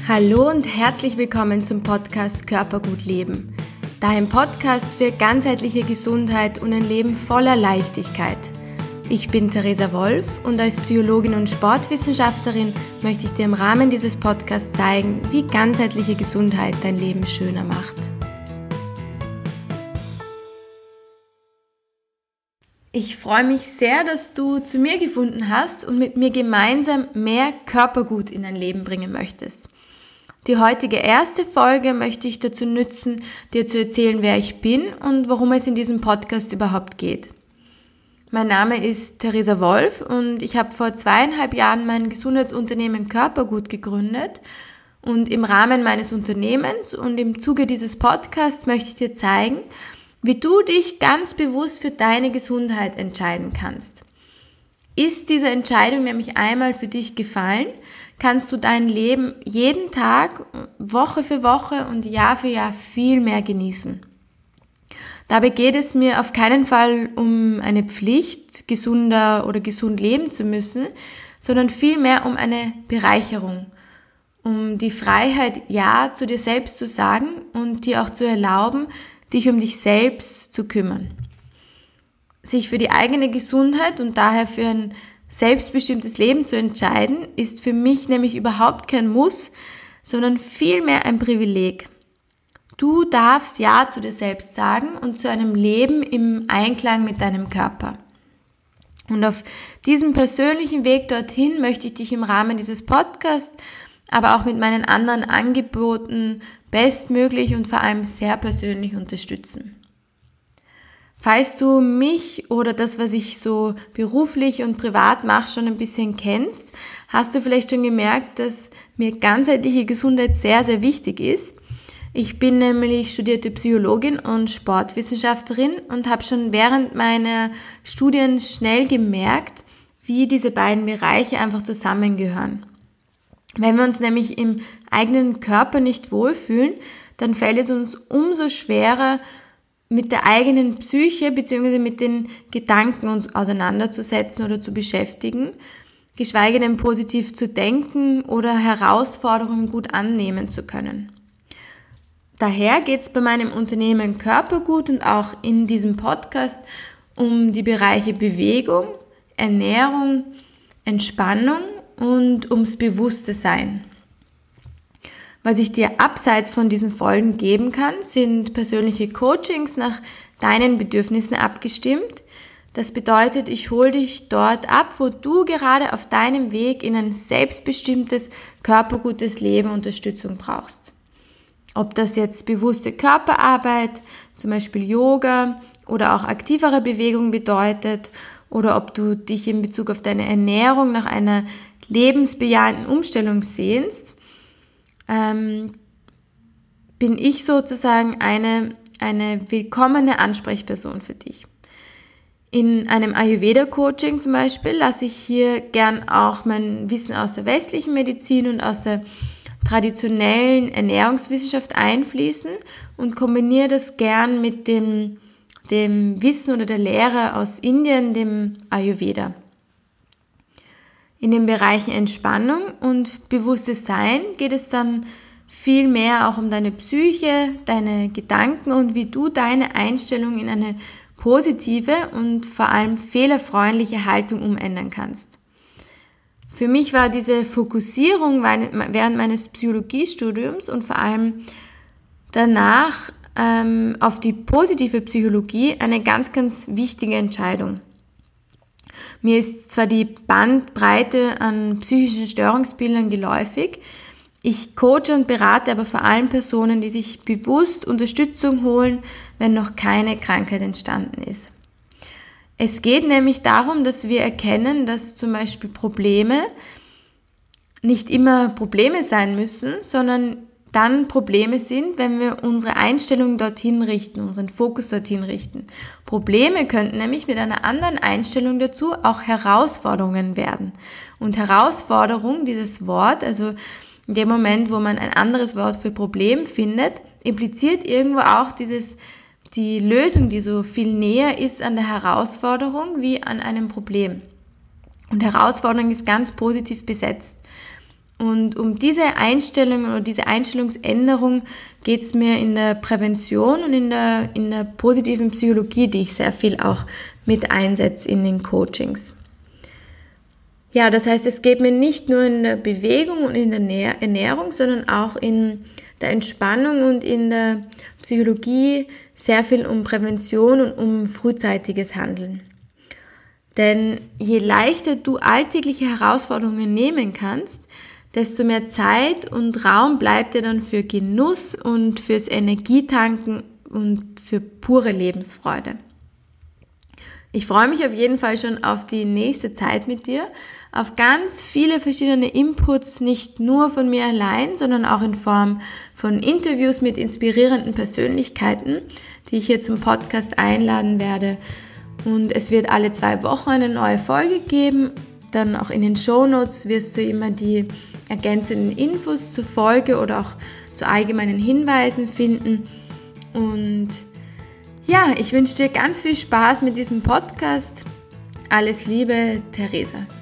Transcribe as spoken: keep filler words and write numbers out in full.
Hallo und herzlich willkommen zum Podcast Körpergut leben, dein Podcast für ganzheitliche Gesundheit und ein Leben voller Leichtigkeit. Ich bin Theresa Wolf und als Psychologin und Sportwissenschaftlerin möchte ich dir im Rahmen dieses Podcasts zeigen, wie ganzheitliche Gesundheit dein Leben schöner macht. Ich freue mich sehr, dass du zu mir gefunden hast und mit mir gemeinsam mehr Körpergut in dein Leben bringen möchtest. Die heutige erste Folge möchte ich dazu nützen, dir zu erzählen, wer ich bin und worum es in diesem Podcast überhaupt geht. Mein Name ist Theresa Wolf und ich habe vor zweieinhalb Jahren mein Gesundheitsunternehmen Körpergut gegründet und im Rahmen meines Unternehmens und im Zuge dieses Podcasts möchte ich dir zeigen, wie du dich ganz bewusst für deine Gesundheit entscheiden kannst. Ist diese Entscheidung nämlich einmal für dich gefallen, kannst du dein Leben jeden Tag, Woche für Woche und Jahr für Jahr viel mehr genießen. Dabei geht es mir auf keinen Fall um eine Pflicht, gesunder oder gesund leben zu müssen, sondern vielmehr um eine Bereicherung, um die Freiheit, Ja zu dir selbst zu sagen und dir auch zu erlauben, dich um dich selbst zu kümmern. Sich für die eigene Gesundheit und daher für ein selbstbestimmtes Leben zu entscheiden, ist für mich nämlich überhaupt kein Muss, sondern vielmehr ein Privileg. Du darfst Ja zu dir selbst sagen und zu einem Leben im Einklang mit deinem Körper. Und auf diesem persönlichen Weg dorthin möchte ich dich im Rahmen dieses Podcasts, aber auch mit meinen anderen Angeboten bestmöglich und vor allem sehr persönlich unterstützen. Falls du mich oder das, was ich so beruflich und privat mache, schon ein bisschen kennst, hast du vielleicht schon gemerkt, dass mir ganzheitliche Gesundheit sehr, sehr wichtig ist. Ich bin nämlich studierte Psychologin und Sportwissenschaftlerin und habe schon während meiner Studien schnell gemerkt, wie diese beiden Bereiche einfach zusammengehören. Wenn wir uns nämlich im eigenen Körper nicht wohlfühlen, dann fällt es uns umso schwerer, mit der eigenen Psyche bzw. mit den Gedanken uns auseinanderzusetzen oder zu beschäftigen, geschweige denn positiv zu denken oder Herausforderungen gut annehmen zu können. Daher geht es bei meinem Unternehmen Körpergut und auch in diesem Podcast um die Bereiche Bewegung, Ernährung, Entspannung und ums bewusste Sein. Was ich dir abseits von diesen Folgen geben kann, sind persönliche Coachings nach deinen Bedürfnissen abgestimmt. Das bedeutet, ich hole dich dort ab, wo du gerade auf deinem Weg in ein selbstbestimmtes, körpergutes Leben Unterstützung brauchst. Ob das jetzt bewusste Körperarbeit, zum Beispiel Yoga oder auch aktivere Bewegung bedeutet oder ob du dich in Bezug auf deine Ernährung nach einer lebensbejahenden Umstellung sehnst, ähm, bin ich sozusagen eine, eine willkommene Ansprechperson für dich. In einem Ayurveda-Coaching zum Beispiel lasse ich hier gern auch mein Wissen aus der westlichen Medizin und aus der traditionellen Ernährungswissenschaft einfließen und kombiniere das gern mit dem, dem Wissen oder der Lehre aus Indien, dem Ayurveda. In den Bereichen Entspannung und bewusstes Sein geht es dann viel mehr auch um deine Psyche, deine Gedanken und wie du deine Einstellung in eine positive und vor allem fehlerfreundliche Haltung umändern kannst. Für mich war diese Fokussierung während meines Psychologiestudiums und vor allem danach ähm, auf die positive Psychologie eine ganz, ganz wichtige Entscheidung. Mir ist zwar die Bandbreite an psychischen Störungsbildern geläufig, ich coache und berate aber vor allem Personen, die sich bewusst Unterstützung holen, wenn noch keine Krankheit entstanden ist. Es geht nämlich darum, dass wir erkennen, dass zum Beispiel Probleme nicht immer Probleme sein müssen, sondern dann Probleme sind, wenn wir unsere Einstellung dorthin richten, unseren Fokus dorthin richten. Probleme könnten nämlich mit einer anderen Einstellung dazu auch Herausforderungen werden. Und Herausforderung, dieses Wort, also in dem Moment, wo man ein anderes Wort für Problem findet, impliziert irgendwo auch dieses, die Lösung, die so viel näher ist an der Herausforderung wie an einem Problem. Und Herausforderung ist ganz positiv besetzt. Und um diese Einstellung oder diese Einstellungsänderung geht es mir in der Prävention und in der, in der positiven Psychologie, die ich sehr viel auch mit einsetze in den Coachings. Ja, das heißt, es geht mir nicht nur in der Bewegung und in der Ernährung, sondern auch in der Entspannung und in der Psychologie sehr viel um Prävention und um frühzeitiges Handeln. Denn je leichter du alltägliche Herausforderungen nehmen kannst, desto mehr Zeit und Raum bleibt dir dann für Genuss und fürs Energietanken und für pure Lebensfreude. Ich freue mich auf jeden Fall schon auf die nächste Zeit mit dir, auf ganz viele verschiedene Inputs, nicht nur von mir allein, sondern auch in Form von Interviews mit inspirierenden Persönlichkeiten, die ich hier zum Podcast einladen werde. Und es wird alle zwei Wochen eine neue Folge geben. Dann auch in den Shownotes wirst du immer die ergänzenden Infos zur Folge oder auch zu allgemeinen Hinweisen finden. Und ja, ich wünsche dir ganz viel Spaß mit diesem Podcast. Alles Liebe, Theresa.